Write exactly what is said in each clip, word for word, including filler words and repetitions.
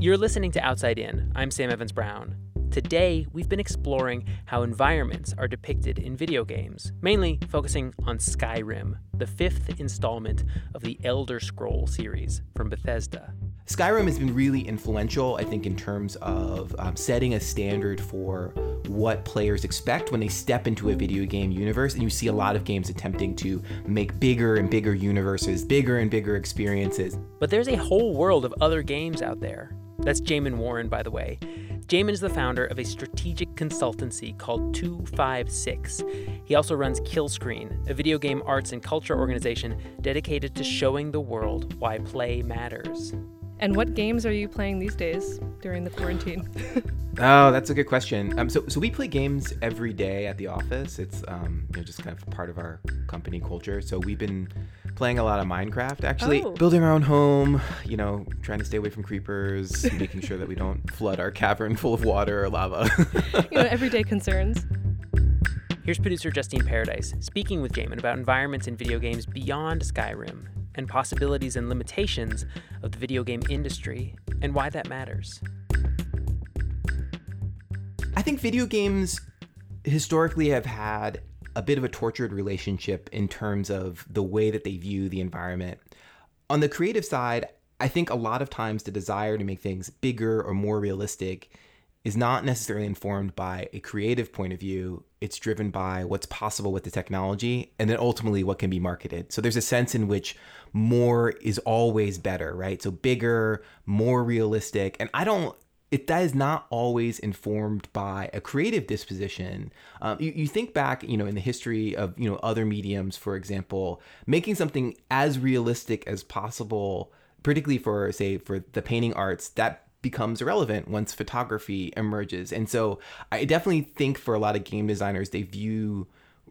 You're listening to Outside In. I'm Sam Evans-Brown. Today, we've been exploring how environments are depicted in video games, mainly focusing on Skyrim, the fifth installment of the Elder Scrolls series from Bethesda. Skyrim has been really influential, I think, in terms of um, setting a standard for what players expect when they step into a video game universe. And you see a lot of games attempting to make bigger and bigger universes, bigger and bigger experiences. But there's a whole world of other games out there. That's Jamin Warren, by the way. Jamin is the founder of a strategic consultancy called two five six. He also runs Killscreen, a video game arts and culture organization dedicated to showing the world why play matters. And what games are you playing these days during the quarantine? Oh, that's a good question. Um, so, so we play games every day at the office. It's um, you know, just kind of part of our company culture. So we've been playing a lot of Minecraft, actually, Oh. building our own home, you know, trying to stay away from creepers, making sure that we don't flood our cavern full of water or lava. You know, everyday concerns. Here's producer Justine Paradise speaking with Jamin about environments in video games beyond Skyrim and possibilities and limitations of the video game industry and why that matters. I think video games historically have had a bit of a tortured relationship in terms of the way that they view the environment. On the creative side, I think a lot of times the desire to make things bigger or more realistic is not necessarily informed by a creative point of view. It's driven by what's possible with the technology and then ultimately what can be marketed. So there's a sense in which more is always better, right? So bigger, more realistic. And I don't, it that is not always informed by a creative disposition. Um, you, you think back, you know, in the history of, you know, other mediums, for example, making something as realistic as possible, particularly for, say, for the painting arts, that becomes irrelevant once photography emerges. And so I definitely think for a lot of game designers, they view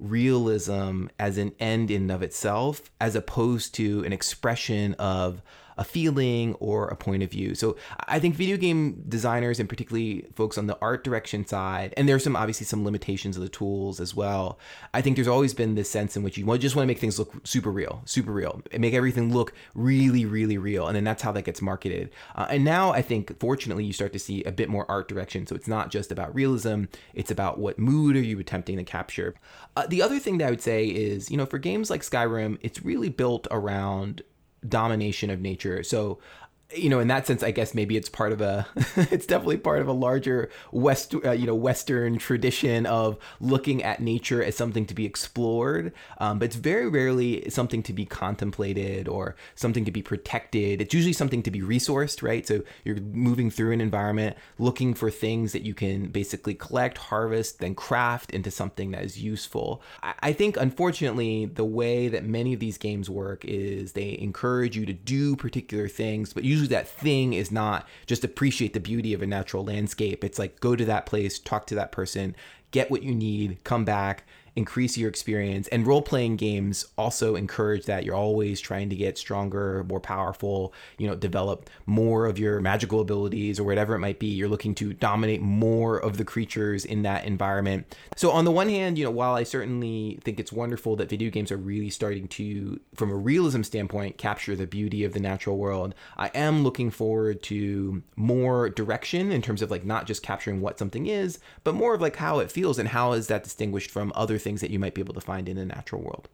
realism as an end in of itself, as opposed to an expression of a feeling or a point of view. So I think video game designers, and particularly folks on the art direction side, and there's some obviously some limitations of the tools as well. I think there's always been this sense in which you just want to make things look super real, super real, and make everything look really, really real. And then that's how that gets marketed. Uh, and now I think, fortunately, you start to see a bit more art direction. So it's not just about realism, it's about what mood are you attempting to capture. Uh, the other thing that I would say is, you know, for games like Skyrim, it's really built around domination of nature. So, you know, in that sense, I guess maybe it's part of a, it's definitely part of a larger West, uh, you know, Western tradition of looking at nature as something to be explored. Um, but it's very rarely something to be contemplated or something to be protected. It's usually something to be resourced, right? So you're moving through an environment, looking for things that you can basically collect, harvest, then craft into something that is useful. I, I think, unfortunately, the way that many of these games work is they encourage you to do particular things, but usually that thing is not just appreciate the beauty of a natural landscape. It's like, go to that place, talk to that person, get what you need, come back, increase your experience. And role-playing games also encourage that. You're always trying to get stronger, more powerful, you know, develop more of your magical abilities or whatever it might be. You're looking to dominate more of the creatures in that environment. So on the one hand, you know, while I certainly think it's wonderful that video games are really starting to, from a realism standpoint, capture the beauty of the natural world, I am looking forward to more direction in terms of like not just capturing what something is, but more of like how it feels and how is that distinguished from other things that you might be able to find in a natural world.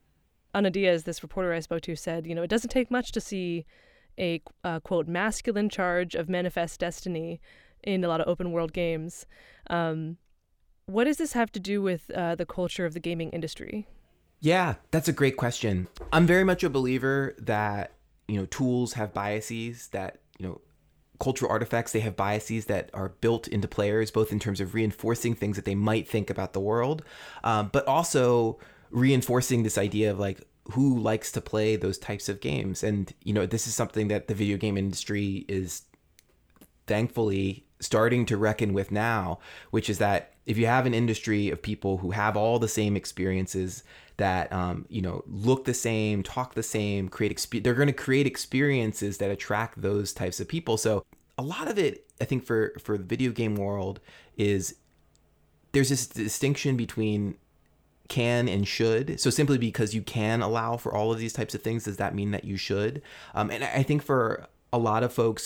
Ana Diaz, this reporter I spoke to, said, you know, it doesn't take much to see a, uh, quote, masculine charge of manifest destiny in a lot of open world games. Um, what does this have to do with uh, the culture of the gaming industry? Yeah, that's a great question. I'm very much a believer that, you know, tools have biases, that, you know, cultural artifacts, they have biases that are built into players, both in terms of reinforcing things that they might think about the world, um, but also reinforcing this idea of like, who likes to play those types of games. And, you know, this is something that the video game industry is thankfully starting to reckon with now, which is that if you have an industry of people who have all the same experiences that, um, you know, look the same, talk the same, create, exp- they're going to create experiences that attract those types of people. So a lot of it, I think for, for the video game world is there's this distinction between can and should. So simply because you can allow for all of these types of things, does that mean that you should? Um, and I think for a lot of folks,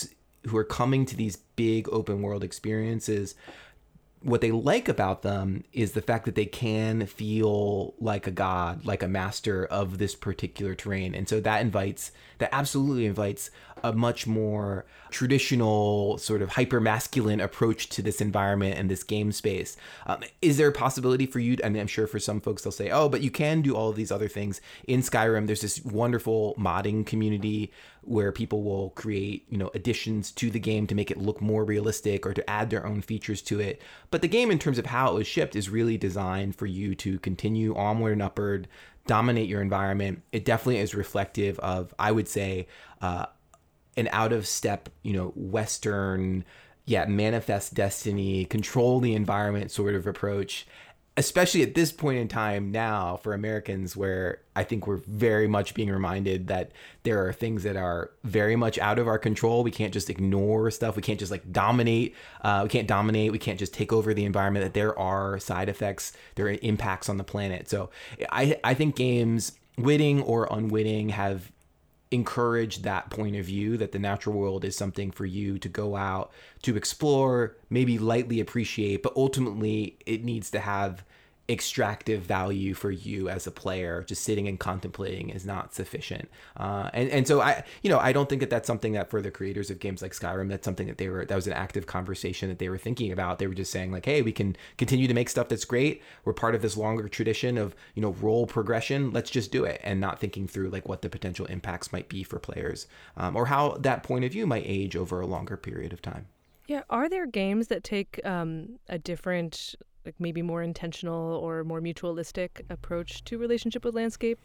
who are coming to these big open world experiences, what they like about them is the fact that they can feel like a god, like a master of this particular terrain. And so that invites, that absolutely invites a much more traditional sort of hyper masculine approach to this environment and this game space. Um, is there a possibility for you? I mean, I'm sure for some folks, they'll say, oh, but you can do all of these other things in Skyrim. There's this wonderful modding community where people will create, you know, additions to the game to make it look more realistic or to add their own features to it. But the game, in terms of how it was shipped, is really designed for you to continue onward and upward, dominate your environment. It definitely is reflective of, I would say, uh, an out of step, you know, Western, yeah, manifest destiny, control the environment sort of approach, especially at this point in time now for Americans, where I think we're very much being reminded that there are things that are very much out of our control. We can't just ignore stuff. We can't just like dominate. Uh, we can't dominate. We can't just take over the environment, that there are side effects, there are impacts on the planet. So I, I think games, witting or unwitting, have encourage that point of view, that the natural world is something for you to go out to explore, maybe lightly appreciate, but ultimately it needs to have extractive value for you as a player. Just sitting and contemplating is not sufficient. Uh, and, and so I, you know, I don't think that that's something that for the creators of games like Skyrim, that's something that they were, that was an active conversation that they were thinking about. They were just saying like, hey, we can continue to make stuff that's great. We're part of this longer tradition of, you know, role progression. Let's just do it. And not thinking through like what the potential impacts might be for players, um, or how that point of view might age over a longer period of time. Yeah. Are there games that take um, a different, like maybe more intentional or more mutualistic approach to relationship with landscape?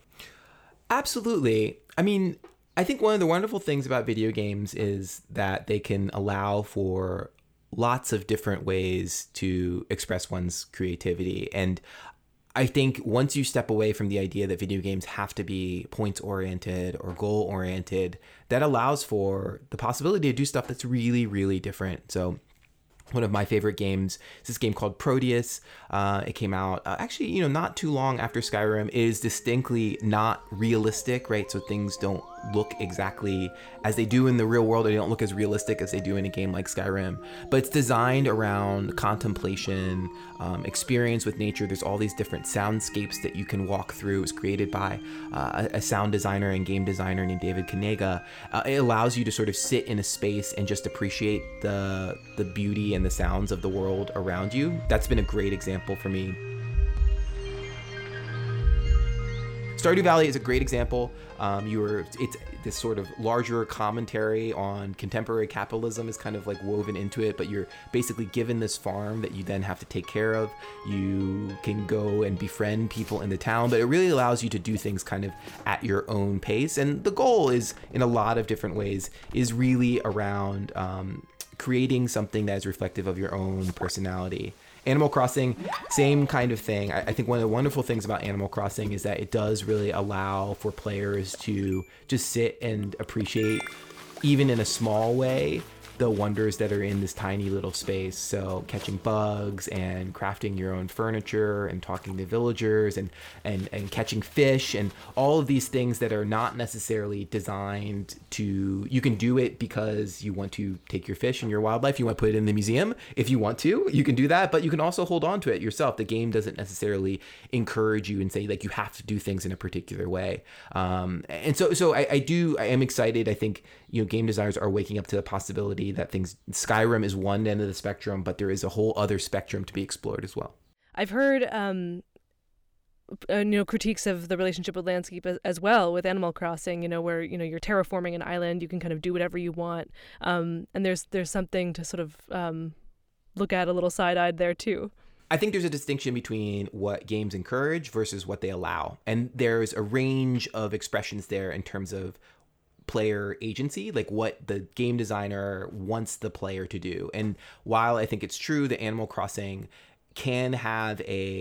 Absolutely. I mean, I think one of the wonderful things about video games is that they can allow for lots of different ways to express one's creativity. And I think once you step away from the idea that video games have to be points-oriented or goal-oriented, that allows for the possibility to do stuff that's really, really different. So one of my favorite games is this game called Proteus. Uh, it came out uh, actually, you know, not too long after Skyrim. It is distinctly not realistic, right? So things don't look exactly as they do in the real world. They don't look as realistic as they do in a game like Skyrim. But it's designed around contemplation, um, experience with nature. There's all these different soundscapes that you can walk through. It was created by uh, a sound designer and game designer named David Kanega. Uh, it allows you to sort of sit in a space and just appreciate the the beauty and the sounds of the world around you. That's been a great example for me. Stardew Valley is a great example. Um, you were, it's this sort of larger commentary on contemporary capitalism is kind of like woven into it, but you're basically given this farm that you then have to take care of. You can go and befriend people in the town, but it really allows you to do things kind of at your own pace. And the goal is, in a lot of different ways, is really around um, creating something that is reflective of your own personality. Animal Crossing, same kind of thing. I, I think one of the wonderful things about Animal Crossing is that it does really allow for players to just sit and appreciate, even in a small way, the wonders that are in this tiny little space. So catching bugs and crafting your own furniture and talking to villagers and, and, and catching fish and all of these things that are not necessarily designed to, you can do it because you want to take your fish and your wildlife, you want to put it in the museum. If you want to, you can do that, but you can also hold on to it yourself. The game doesn't necessarily encourage you and say like you have to do things in a particular way. Um, and so, so I, I do, I am excited. I think, you know, game designers are waking up to the possibility that things, Skyrim is one end of the spectrum, but there is a whole other spectrum to be explored as well. I've heard, um, uh, you know, critiques of the relationship with landscape as, as well with Animal Crossing, you know, where, you know, you're terraforming an island, you can kind of do whatever you want. Um, and there's, there's something to sort of um, look at a little side-eyed there too. I think there's a distinction between what games encourage versus what they allow. And there's a range of expressions there in terms of player agency, like what the game designer wants the player to do. And while I think it's true that Animal Crossing can have a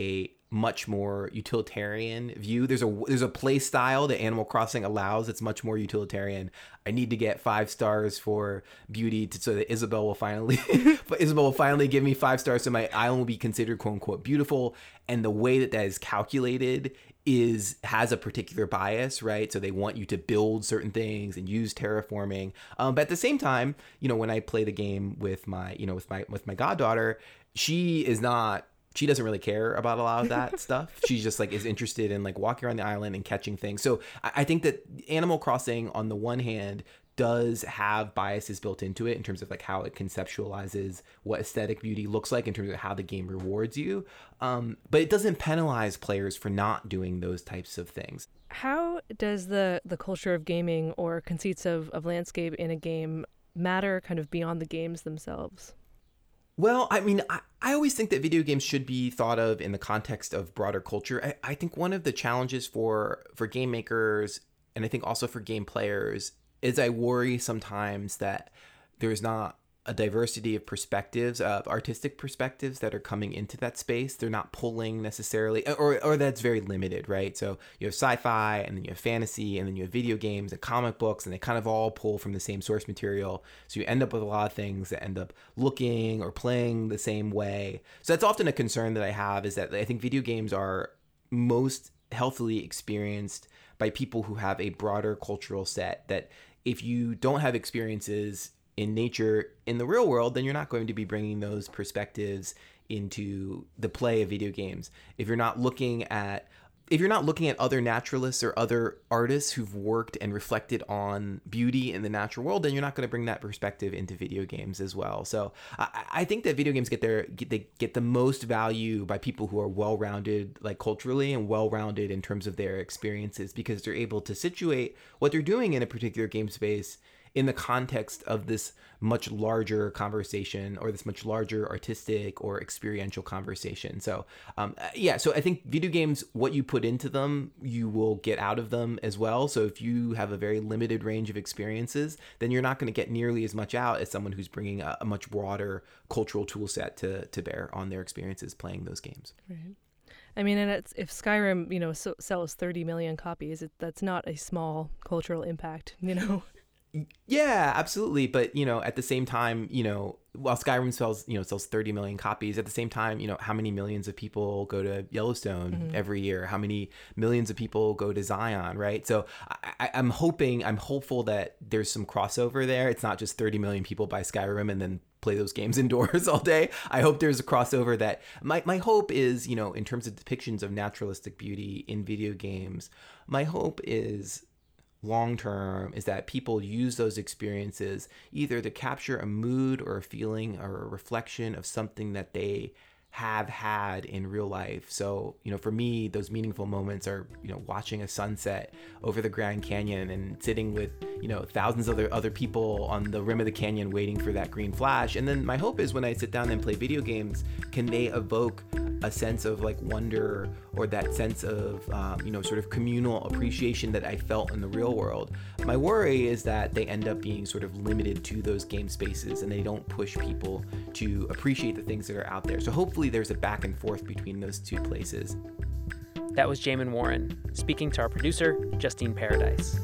much more utilitarian view. There's a there's a play style that Animal Crossing allows. It's much more utilitarian. I need to get five stars for beauty to, so that Isabelle will finally, but Isabelle will finally give me five stars so my island will be considered quote unquote beautiful. And the way that that is calculated is has a particular bias, right? So they want you to build certain things and use terraforming. Um, but at the same time, you know, when I play the game with my, you know, with my with my goddaughter, she is not. She doesn't really care about a lot of that stuff. She's just like is interested in like walking around the island and catching things. So I, I think that Animal Crossing, on the one hand, does have biases built into it in terms of like how it conceptualizes what aesthetic beauty looks like in terms of how the game rewards you. Um, but it doesn't penalize players for not doing those types of things. How does the, the culture of gaming or conceits of, of landscape in a game matter kind of beyond the games themselves? Well, I mean, I, I always think that video games should be thought of in the context of broader culture. I, I think one of the challenges for, for game makers, and I think also for game players, is I worry sometimes that there's not a diversity of perspectives, of artistic perspectives that are coming into that space. They're not pulling necessarily, or or that's very limited, right? So you have sci-fi, and then you have fantasy, and then you have video games and comic books, and they kind of all pull from the same source material. So you end up with a lot of things that end up looking or playing the same way. So that's often a concern that I have, is that I think video games are most healthily experienced by people who have a broader cultural set, that if you don't have experiences in nature in the real world, then you're not going to be bringing those perspectives into the play of video games. If you're not looking at if you're not looking at other naturalists or other artists who've worked and reflected on beauty in the natural world, then you're not going to bring that perspective into video games as well. So I, I think that video games get their get, they get the most value by people who are well-rounded, like culturally, and well-rounded in terms of their experiences, because they're able to situate what they're doing in a particular game space in the context of this much larger conversation, or this much larger artistic or experiential conversation. So um, yeah, so I think video games, what you put into them, you will get out of them as well. So if you have a very limited range of experiences, then you're not going to get nearly as much out as someone who's bringing a, a much broader cultural tool set to, to bear on their experiences playing those games. Right. I mean, and it's, if Skyrim, you know, so, sells thirty million copies, it, that's not a small cultural impact, you know? Yeah, absolutely. But, you know, at the same time, you know, while Skyrim sells, you know, sells thirty million copies, at the same time, you know, how many millions of people go to Yellowstone mm-hmm. every year? How many millions of people go to Zion, right? So I, I'm hoping, I'm hopeful that there's some crossover there. It's not just thirty million people buy Skyrim and then play those games indoors all day. I hope there's a crossover that my, my hope is, you know, in terms of depictions of naturalistic beauty in video games, my hope is long term is that people use those experiences either to capture a mood or a feeling or a reflection of something that they have had in real life. So, you know, for me, those meaningful moments are, you know, watching a sunset over the Grand Canyon and sitting with, you know, thousands of other, other people on the rim of the canyon waiting for that green flash. And then my hope is when I sit down and play video games, can they evoke a sense of like wonder or that sense of, um, you know, sort of communal appreciation that I felt in the real world. My worry is that they end up being sort of limited to those game spaces and they don't push people to appreciate the things that are out there. So hopefully there's a back and forth between those two places. That was Jaymin Warren, speaking to our producer, Justine Paradise.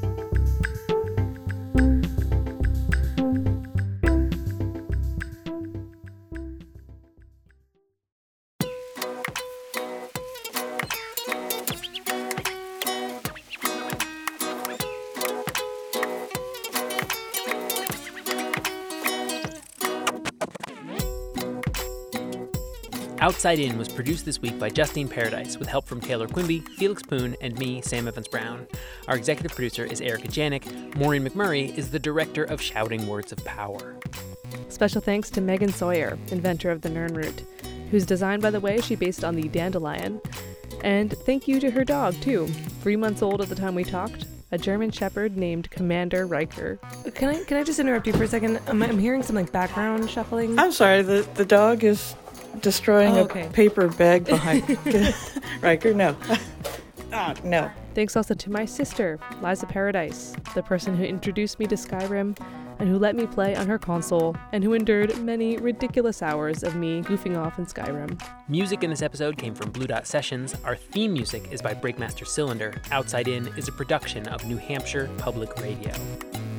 Outside In was produced this week by Justine Paradise with help from Taylor Quimby, Felix Poon, and me, Sam Evans-Brown. Our executive producer is Erica Janik. Maureen McMurray is the director of Shouting Words of Power. Special thanks to Megan Sawyer, inventor of the Nirnroot, whose design, by the way, she based on the dandelion. And thank you to her dog, too. Three months old at the time we talked, a German Shepherd named Commander Riker. Can I can I just interrupt you for a second? I'm, I'm hearing some like background shuffling. I'm sorry, the, the dog is destroying oh, okay. a paper bag behind Riker. No. Ah, no. Thanks also to my sister, Liza Paradise, the person who introduced me to Skyrim and and who let me play on her console, and who endured many ridiculous hours of me goofing off in Skyrim. Music in this episode came from Blue Dot Sessions. Our theme music is by Breakmaster Cylinder. Outside In is a production of New Hampshire Public Radio.